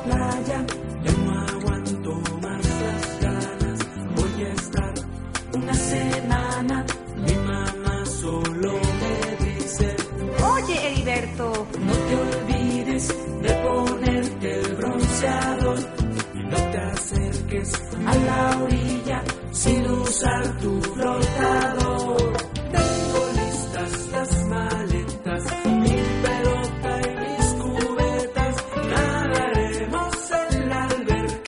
playa, ya no aguanto más las ganas. Voy a estar una semana. Mi mamá solo me dice: Oye, Heriberto, no te olvides de ponerte el bronceador. No te acerques a la orilla sin usar tu flor.